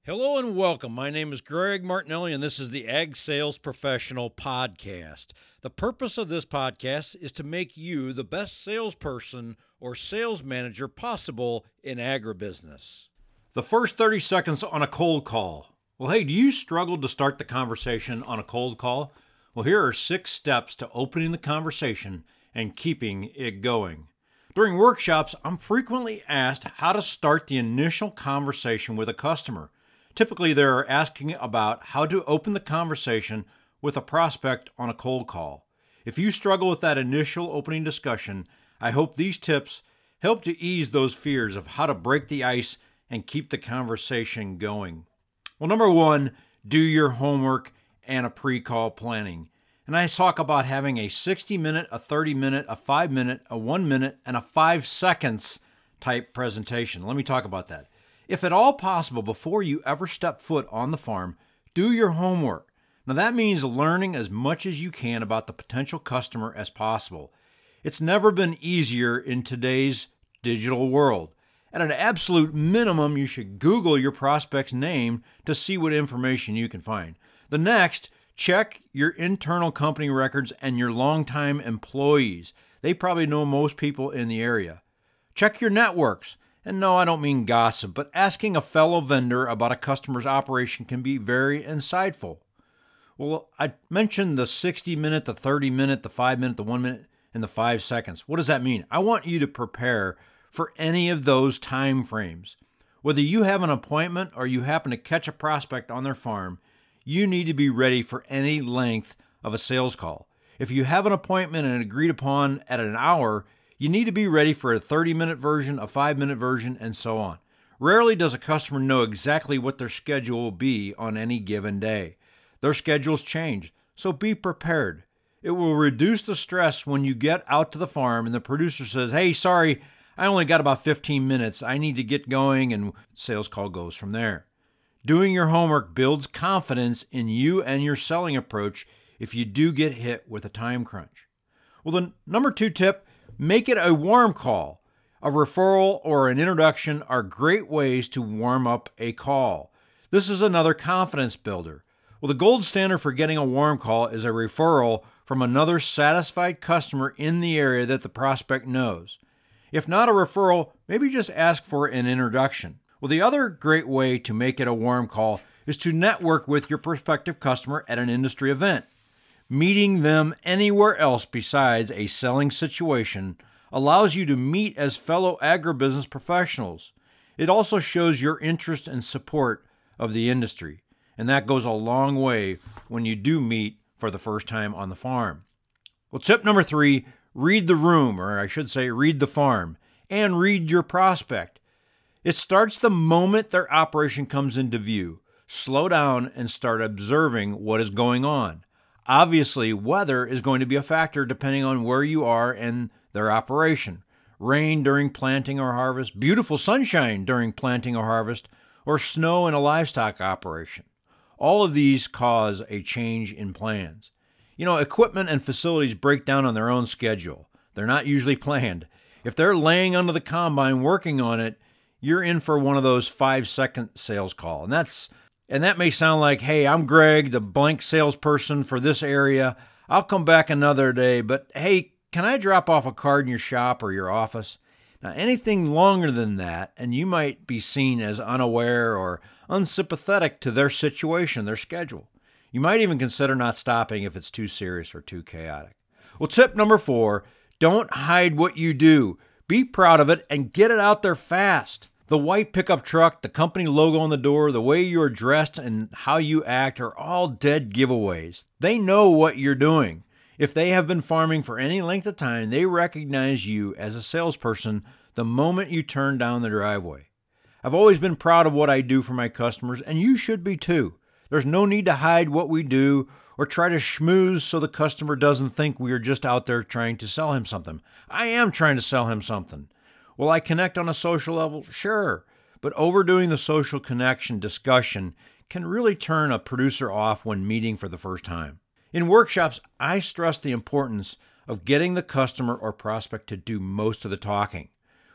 Hello and welcome. My name is Greg Martinelli, and this is the Ag Sales Professional Podcast. The purpose of this podcast is to make you the best salesperson or sales manager possible in agribusiness. The first 30 seconds on a cold call. Well, hey, do you struggle to start the conversation on a cold call? Well, here are 6 steps to opening the conversation and keeping it going. During workshops, I'm frequently asked how to start the initial conversation with a customer. Typically, they're asking about how to open the conversation with a prospect on a cold call. If you struggle with that initial opening discussion, I hope these tips help to ease those fears of how to break the ice and keep the conversation going. Well, number 1, do your homework and a pre-call planning. And I talk about having a 60-minute, a 30-minute, a 5-minute, a 1-minute, and a 5 seconds type presentation. Let me talk about that. If at all possible, before you ever step foot on the farm, do your homework. Now that means learning as much as you can about the potential customer as possible. It's never been easier in today's digital world. At an absolute minimum, you should Google your prospect's name to see what information you can find. The next, check your internal company records and your longtime employees. They probably know most people in the area. Check your networks. And no, I don't mean gossip, but asking a fellow vendor about a customer's operation can be very insightful. Well, I mentioned the 60-minute, the 30-minute, the 5-minute, the 1-minute, and the 5 seconds. What does that mean? I want you to prepare for any of those time frames. Whether you have an appointment or you happen to catch a prospect on their farm, you need to be ready for any length of a sales call. If you have an appointment and agreed upon at an hour, you need to be ready for a 30-minute version, a 5-minute version, and so on. Rarely does a customer know exactly what their schedule will be on any given day. Their schedules change, so be prepared. It will reduce the stress when you get out to the farm and the producer says, "Hey, sorry, I only got about 15 minutes. I need to get going," and sales call goes from there. Doing your homework builds confidence in you and your selling approach if you do get hit with a time crunch. Well, the number 2 tip, make it a warm call. A referral or an introduction are great ways to warm up a call. This is another confidence builder. Well, the gold standard for getting a warm call is a referral from another satisfied customer in the area that the prospect knows. If not a referral, maybe just ask for an introduction. Well, the other great way to make it a warm call is to network with your prospective customer at an industry event. Meeting them anywhere else besides a selling situation allows you to meet as fellow agribusiness professionals. It also shows your interest and support of the industry, and that goes a long way when you do meet for the first time on the farm. Well, tip number 3, read the room, or I should say read the farm, and read your prospect. It starts the moment their operation comes into view. Slow down and start observing what is going on. Obviously, weather is going to be a factor depending on where you are and their operation. Rain during planting or harvest, beautiful sunshine during planting or harvest, or snow in a livestock operation. All of these cause a change in plans. Equipment and facilities break down on their own schedule. They're not usually planned. If they're laying under the combine working on it, you're in for one of those 5-second sales call. And that may sound like, "Hey, I'm Greg, the blank salesperson for this area. I'll come back another day, but hey, can I drop off a card in your shop or your office?" Now, anything longer than that, and you might be seen as unaware or unsympathetic to their situation, their schedule. You might even consider not stopping if it's too serious or too chaotic. Well, tip number 4, don't hide what you do. Be proud of it and get it out there fast. The white pickup truck, the company logo on the door, the way you're dressed, and how you act are all dead giveaways. They know what you're doing. If they have been farming for any length of time, they recognize you as a salesperson the moment you turn down the driveway. I've always been proud of what I do for my customers, and you should be too. There's no need to hide what we do or try to schmooze so the customer doesn't think we are just out there trying to sell him something. I am trying to sell him something. Will I connect on a social level? Sure. But overdoing the social connection discussion can really turn a producer off when meeting for the first time. In workshops, I stress the importance of getting the customer or prospect to do most of the talking.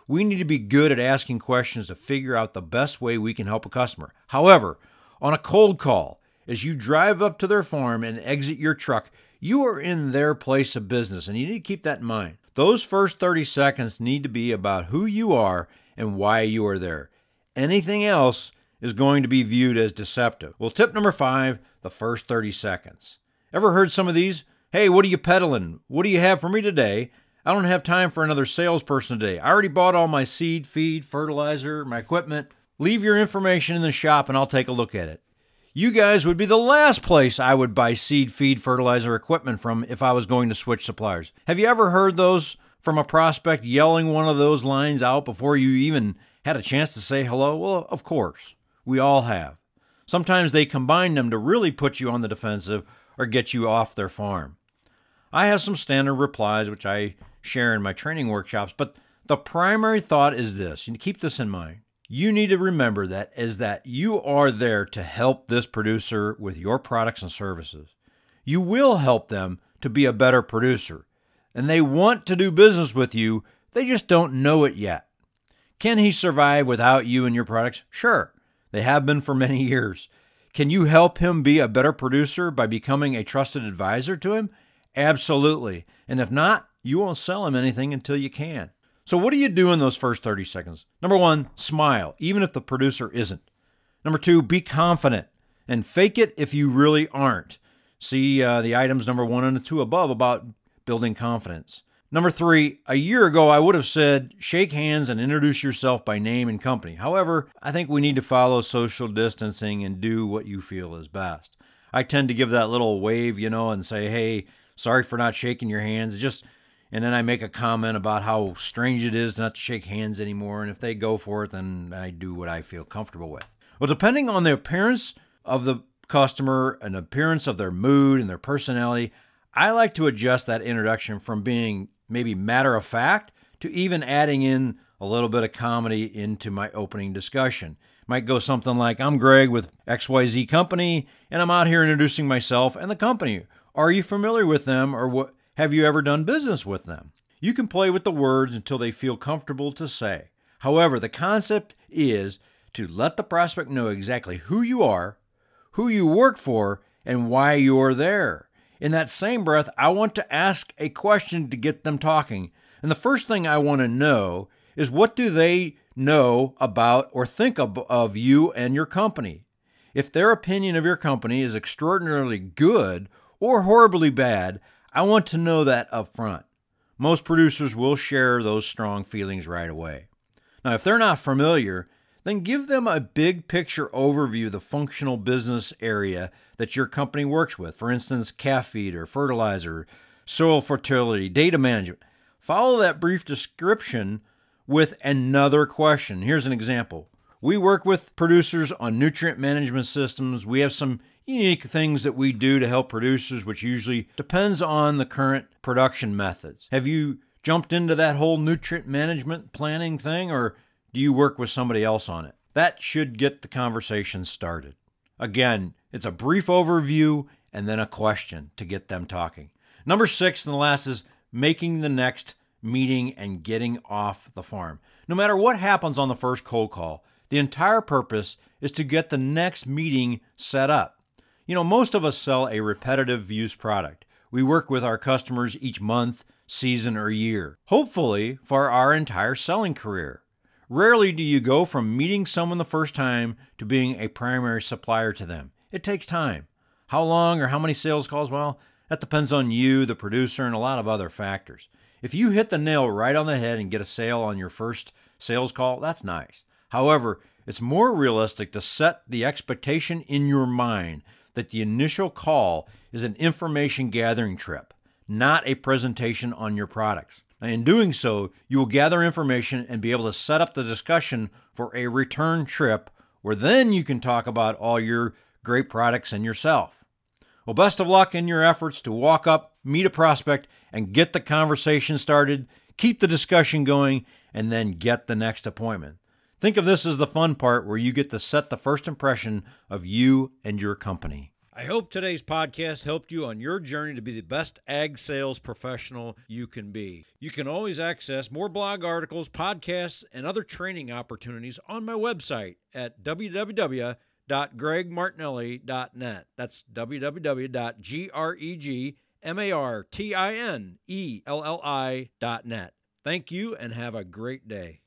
We need to be good at asking questions to figure out the best way we can help a customer. However, on a cold call, as you drive up to their farm and exit your truck, you are in their place of business, and you need to keep that in mind. Those first 30 seconds need to be about who you are and why you are there. Anything else is going to be viewed as deceptive. Well, tip number 5, the first 30 seconds. Ever heard some of these? Hey, what are you peddling? What do you have for me today? I don't have time for another salesperson today. I already bought all my seed, feed, fertilizer, my equipment. Leave your information in the shop and I'll take a look at it. You guys would be the last place I would buy seed, feed, fertilizer, equipment from if I was going to switch suppliers. Have you ever heard those from a prospect yelling one of those lines out before you even had a chance to say hello? Well, of course. We all have. Sometimes they combine them to really put you on the defensive or get you off their farm. I have some standard replies which I share in my training workshops, but the primary thought is this, and keep this in mind. You need to remember that you are there to help this producer with your products and services. You will help them to be a better producer, and they want to do business with you, they just don't know it yet. Can he survive without you and your products? Sure, they have been for many years. Can you help him be a better producer by becoming a trusted advisor to him? Absolutely. And if not, you won't sell him anything until you can. So what do you do in those first 30 seconds? Number 1, smile, even if the producer isn't. Number 2, be confident and fake it if you really aren't. See the items number 1 and 2 above about building confidence. Number 3, a year ago I would have said shake hands and introduce yourself by name and company. However, I think we need to follow social distancing and do what you feel is best. I tend to give that little wave, and say, hey, sorry for not shaking your hands. And then I make a comment about how strange it is not to shake hands anymore. And if they go for it, then I do what I feel comfortable with. Well, depending on the appearance of the customer and the appearance of their mood and their personality, I like to adjust that introduction from being maybe matter of fact to even adding in a little bit of comedy into my opening discussion. Might go something like, I'm Greg with XYZ Company, and I'm out here introducing myself and the company. Are you familiar with them, or what? Have you ever done business with them? You can play with the words until they feel comfortable to say. However, the concept is to let the prospect know exactly who you are, who you work for, and why you're there. In that same breath, I want to ask a question to get them talking. And the first thing I want to know is, what do they know about or think of you and your company? If their opinion of your company is extraordinarily good or horribly bad, I want to know that up front. Most producers will share those strong feelings right away. Now, if they're not familiar, then give them a big picture overview of the functional business area that your company works with. For instance, calf feed or fertilizer, soil fertility, data management. Follow that brief description with another question. Here's an example. We work with producers on nutrient management systems. We have some unique things that we do to help producers, which usually depends on the current production methods. Have you jumped into that whole nutrient management planning thing, or do you work with somebody else on it? That should get the conversation started. Again, it's a brief overview and then a question to get them talking. Number 6 and the last is making the next meeting and getting off the farm. No matter what happens on the first cold call, the entire purpose is to get the next meeting set up. Most of us sell a repetitive use product. We work with our customers each month, season, or year, hopefully for our entire selling career. Rarely do you go from meeting someone the first time to being a primary supplier to them. It takes time. How long or how many sales calls? Well, that depends on you, the producer, and a lot of other factors. If you hit the nail right on the head and get a sale on your first sales call, that's nice. However, it's more realistic to set the expectation in your mind that the initial call is an information gathering trip, not a presentation on your products. And in doing so, you will gather information and be able to set up the discussion for a return trip where then you can talk about all your great products and yourself. Well, best of luck in your efforts to walk up, meet a prospect, and get the conversation started, keep the discussion going, and then get the next appointment. Think of this as the fun part where you get to set the first impression of you and your company. I hope today's podcast helped you on your journey to be the best ag sales professional you can be. You can always access more blog articles, podcasts, and other training opportunities on my website at www.gregmartinelli.net. That's www.gregmartinelli.net. Thank you and have a great day.